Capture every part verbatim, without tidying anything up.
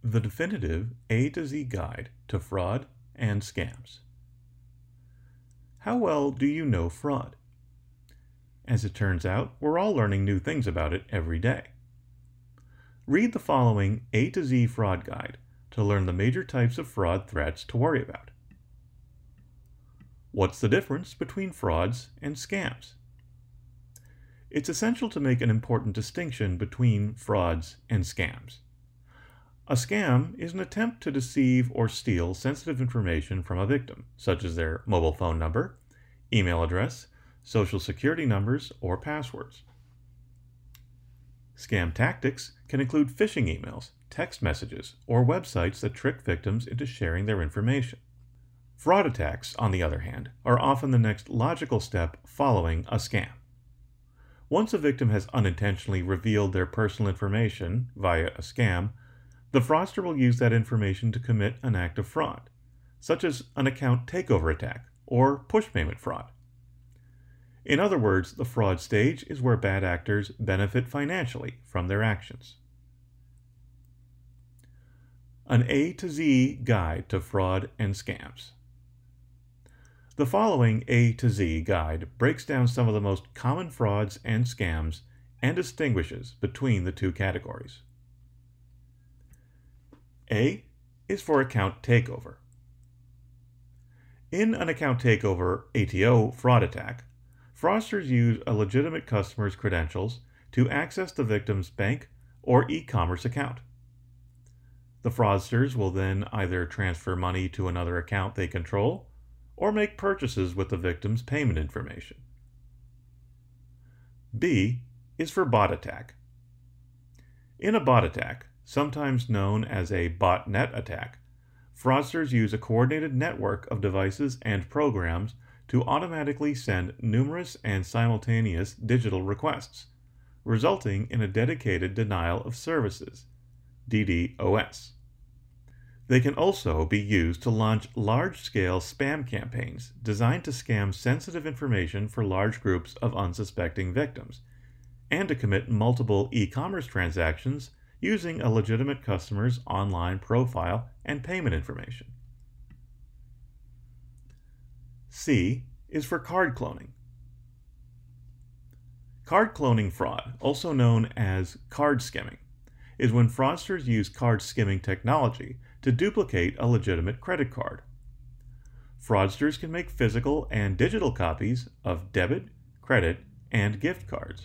The definitive A to Z guide to fraud and scams. How well do you know fraud? As it turns out, we're all learning new things about it every day. Read the following A to Z fraud guide to learn the major types of fraud threats to worry about. What's the difference between frauds and scams? It's essential to make an important distinction between frauds and scams. A scam is an attempt to deceive or steal sensitive information from a victim, such as their mobile phone number, email address, social security numbers, or passwords. Scam tactics can include phishing emails, text messages, or websites that trick victims into sharing their information. Fraud attacks, on the other hand, are often the next logical step following a scam. Once a victim has unintentionally revealed their personal information via a scam, the fraudster will use that information to commit an act of fraud, such as an account takeover attack or push payment fraud. In other words, the fraud stage is where bad actors benefit financially from their actions. An A to Z guide to fraud and scams. The following A to Z guide breaks down some of the most common frauds and scams and distinguishes between the two categories. A is for account takeover. In an account takeover A T O fraud attack, fraudsters use a legitimate customer's credentials to access the victim's bank or e-commerce account. The fraudsters will then either transfer money to another account they control or make purchases with the victim's payment information. B is for bot attack. In a bot attack, sometimes known as a botnet attack, fraudsters use a coordinated network of devices and programs to automatically send numerous and simultaneous digital requests, resulting in a dedicated denial of services, D DoS. They can also be used to launch large-scale spam campaigns designed to scam sensitive information for large groups of unsuspecting victims, and to commit multiple e-commerce transactions using a legitimate customer's online profile and payment information. C is for card cloning. Card cloning fraud, also known as card skimming, is when fraudsters use card skimming technology to duplicate a legitimate credit card. Fraudsters can make physical and digital copies of debit, credit, and gift cards.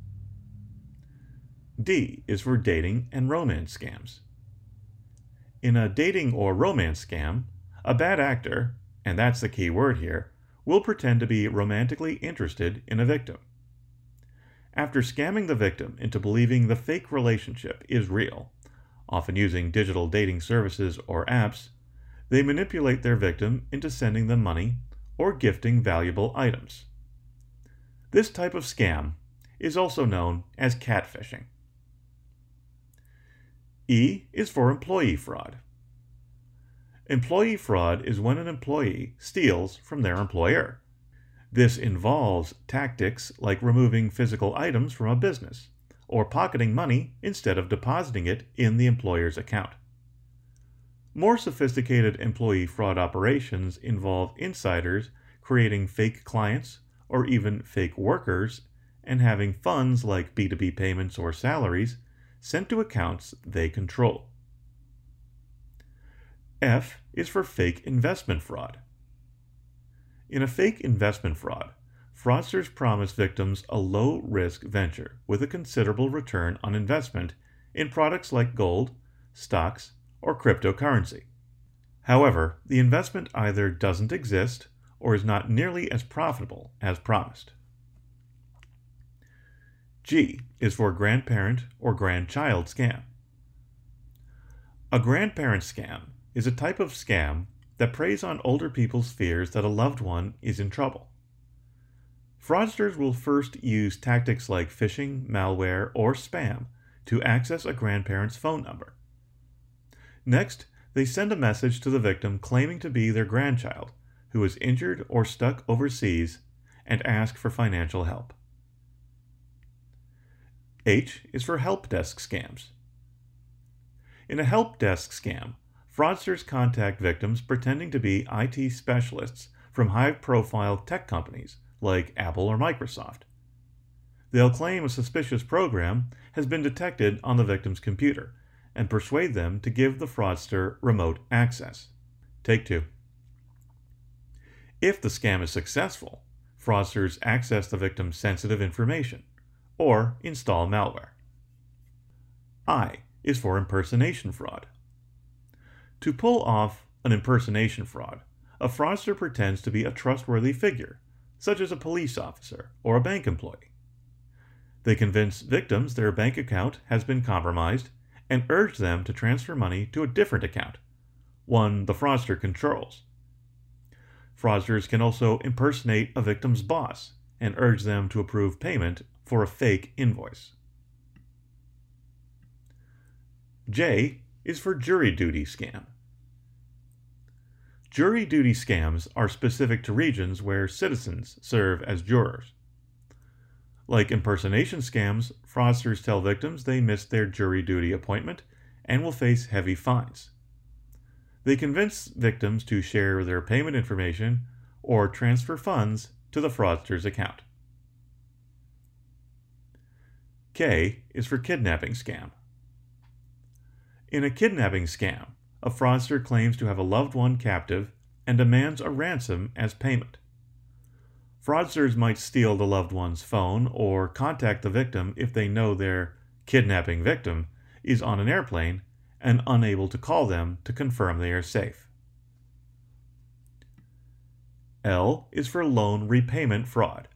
D is for dating and romance scams. In a dating or romance scam, a bad actor, and that's the key word here, will pretend to be romantically interested in a victim. After scamming the victim into believing the fake relationship is real, often using digital dating services or apps, they manipulate their victim into sending them money or gifting valuable items. This type of scam is also known as catfishing. E is for employee fraud. Employee fraud is when an employee steals from their employer. This involves tactics like removing physical items from a business, or pocketing money instead of depositing it in the employer's account. More sophisticated employee fraud operations involve insiders creating fake clients or even fake workers and having funds like B two B payments or salaries sent to accounts they control. F is for fake investment fraud. In a fake investment fraud, fraudsters promise victims a low-risk venture with a considerable return on investment in products like gold, stocks, or cryptocurrency. However, the investment either doesn't exist or is not nearly as profitable as promised. G is for grandparent or grandchild scam. A grandparent scam is a type of scam that preys on older people's fears that a loved one is in trouble. Fraudsters will first use tactics like phishing, malware, or spam to access a grandparent's phone number. Next, they send a message to the victim claiming to be their grandchild who is injured or stuck overseas and ask for financial help. H is for help desk scams. In a help desk scam, fraudsters contact victims pretending to be I T specialists from high-profile tech companies like Apple or Microsoft. They'll claim a suspicious program has been detected on the victim's computer and persuade them to give the fraudster remote access. Take two. If the scam is successful, fraudsters access the victim's sensitive information or install malware. I is for impersonation fraud. To pull off an impersonation fraud, a fraudster pretends to be a trustworthy figure, such as a police officer or a bank employee. They convince victims their bank account has been compromised and urge them to transfer money to a different account, one the fraudster controls. Fraudsters can also impersonate a victim's boss and urge them to approve payment for a fake invoice. J is for jury duty scam. Jury duty scams are specific to regions where citizens serve as jurors. Like impersonation scams, fraudsters tell victims they missed their jury duty appointment and will face heavy fines. They convince victims to share their payment information or transfer funds to the fraudster's account. K is for kidnapping scam. In a kidnapping scam, a fraudster claims to have a loved one captive and demands a ransom as payment. Fraudsters might steal the loved one's phone or contact the victim if they know their kidnapping victim is on an airplane and unable to call them to confirm they are safe. L is for loan repayment fraud.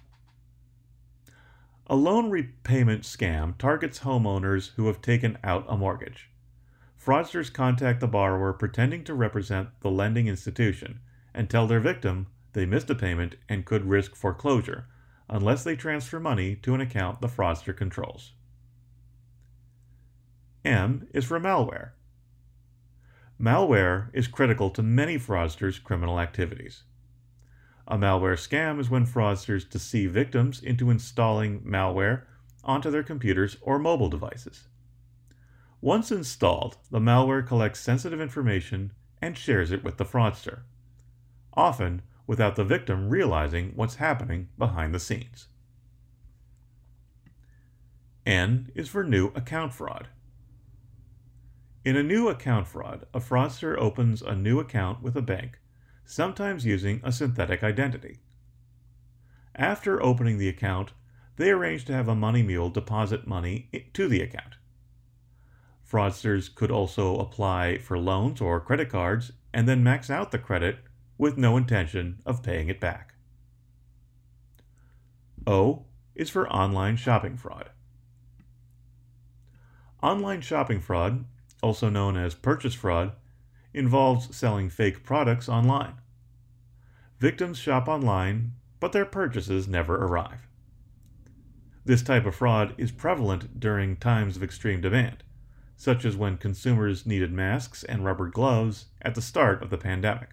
A loan repayment scam targets homeowners who have taken out a mortgage. Fraudsters contact the borrower pretending to represent the lending institution and tell their victim they missed a payment and could risk foreclosure unless they transfer money to an account the fraudster controls. M is for malware. Malware is critical to many fraudsters' criminal activities. A malware scam is when fraudsters deceive victims into installing malware onto their computers or mobile devices. Once installed, the malware collects sensitive information and shares it with the fraudster, often without the victim realizing what's happening behind the scenes. N is for new account fraud. In a new account fraud, a fraudster opens a new account with a bank, sometimes using a synthetic identity. After opening the account, they arrange to have a money mule deposit money to the account. Fraudsters could also apply for loans or credit cards and then max out the credit with no intention of paying it back. O is for online shopping fraud. Online shopping fraud, also known as purchase fraud, involves selling fake products online. Victims shop online, but their purchases never arrive. This type of fraud is prevalent during times of extreme demand, such as when consumers needed masks and rubber gloves at the start of the pandemic.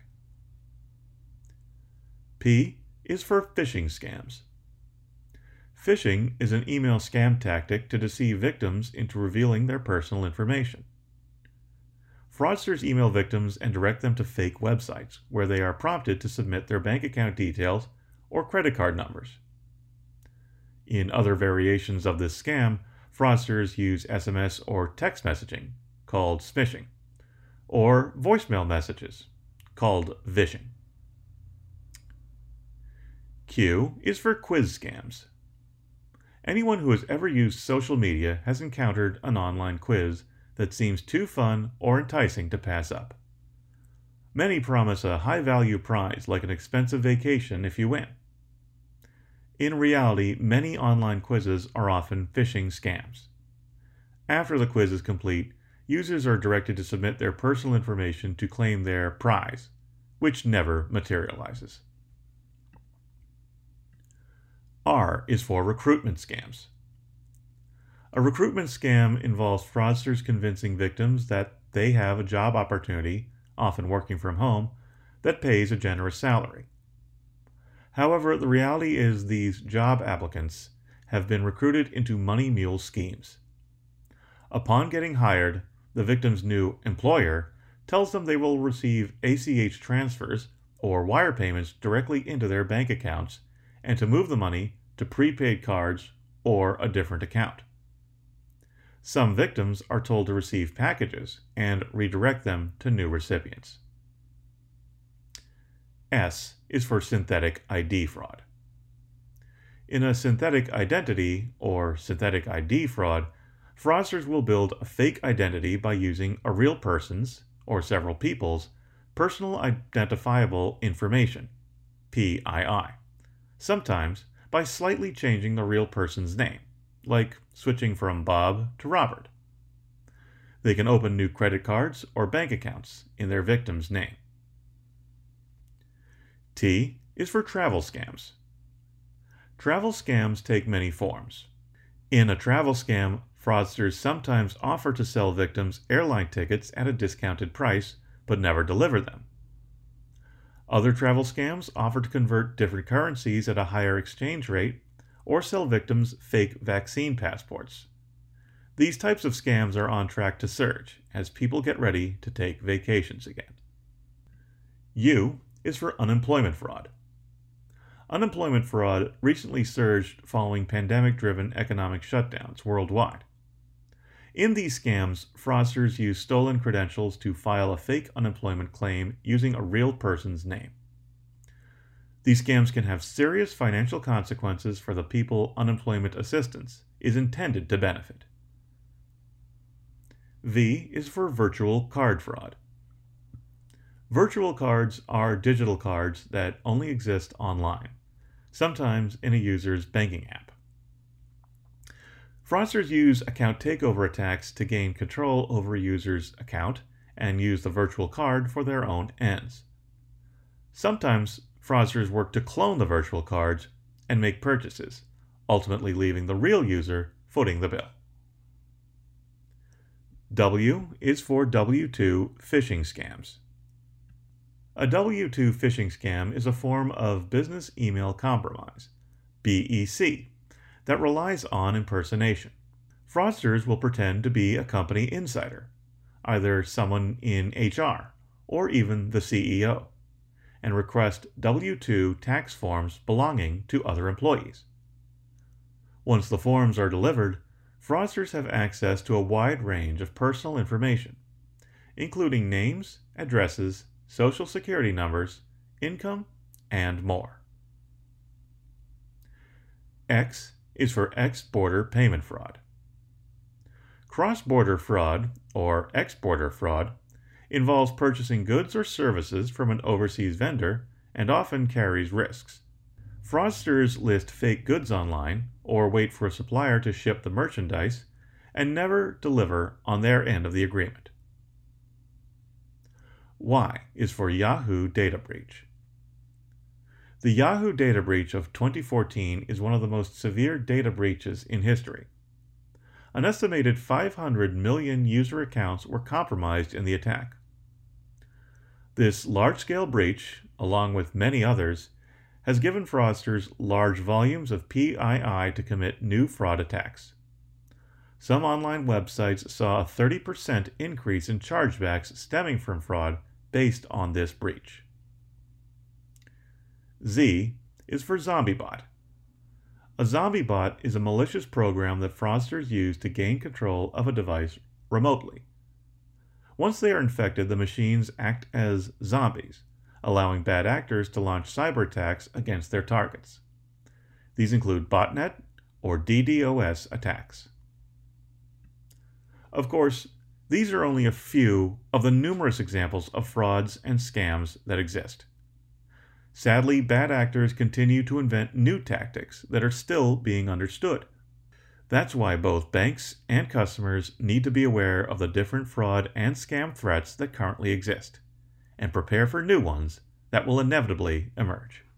P is for phishing scams. Phishing is an email scam tactic to deceive victims into revealing their personal information. Fraudsters email victims and direct them to fake websites where they are prompted to submit their bank account details or credit card numbers. In other variations of this scam, fraudsters use S M S or text messaging, called smishing, or voicemail messages, called vishing. Q is for quiz scams. Anyone who has ever used social media has encountered an online quiz that seems too fun or enticing to pass up. Many promise a high-value prize like an expensive vacation if you win. In reality, many online quizzes are often phishing scams. After the quiz is complete, users are directed to submit their personal information to claim their prize, which never materializes. R is for recruitment scams. A recruitment scam involves fraudsters convincing victims that they have a job opportunity, often working from home, that pays a generous salary. However, the reality is these job applicants have been recruited into money mule schemes. Upon getting hired, the victim's new employer tells them they will receive A C H transfers or wire payments directly into their bank accounts and to move the money to prepaid cards or a different account. Some victims are told to receive packages and redirect them to new recipients. S is for synthetic I D fraud. In a synthetic identity or synthetic I D fraud, fraudsters will build a fake identity by using a real person's, or several people's, personal identifiable information, P I I, sometimes by slightly changing the real person's name, like switching from Bob to Robert. They can open new credit cards or bank accounts in their victim's name. T is for travel scams. Travel scams take many forms. In a travel scam, fraudsters sometimes offer to sell victims airline tickets at a discounted price, but never deliver them. Other travel scams offer to convert different currencies at a higher exchange rate or sell victims fake vaccine passports. These types of scams are on track to surge as people get ready to take vacations again. U is for unemployment fraud. Unemployment fraud recently surged following pandemic-driven economic shutdowns worldwide. In these scams, fraudsters use stolen credentials to file a fake unemployment claim using a real person's name. These scams can have serious financial consequences for the people unemployment assistance is intended to benefit. V is for virtual card fraud. Virtual cards are digital cards that only exist online, sometimes in a user's banking app. Fraudsters use account takeover attacks to gain control over a user's account and use the virtual card for their own ends. Sometimes fraudsters work to clone the virtual cards and make purchases, ultimately leaving the real user footing the bill. W is for W two phishing scams. A W two phishing scam is a form of business email compromise, B E C, that relies on impersonation. Fraudsters will pretend to be a company insider, either someone in H R or even the C E O, and request W two tax forms belonging to other employees. Once the forms are delivered, fraudsters have access to a wide range of personal information, including names, addresses, social security numbers, income, and more. X is for ex-border payment fraud. Cross-border fraud, or ex-border fraud, involves purchasing goods or services from an overseas vendor and often carries risks. Fraudsters list fake goods online or wait for a supplier to ship the merchandise and never deliver on their end of the agreement. Y is for Yahoo data breach. The Yahoo data breach of twenty fourteen is one of the most severe data breaches in history. An estimated five hundred million user accounts were compromised in the attack. This large-scale breach, along with many others, has given fraudsters large volumes of P I I to commit new fraud attacks. Some online websites saw a thirty percent increase in chargebacks stemming from fraud based on this breach. Z is for ZombieBot. A ZombieBot is a malicious program that fraudsters use to gain control of a device remotely. Once they are infected, the machines act as zombies, allowing bad actors to launch cyber attacks against their targets. These include botnet or DDoS attacks. Of course, these are only a few of the numerous examples of frauds and scams that exist. Sadly, bad actors continue to invent new tactics that are still being understood. That's why both banks and customers need to be aware of the different fraud and scam threats that currently exist, and prepare for new ones that will inevitably emerge.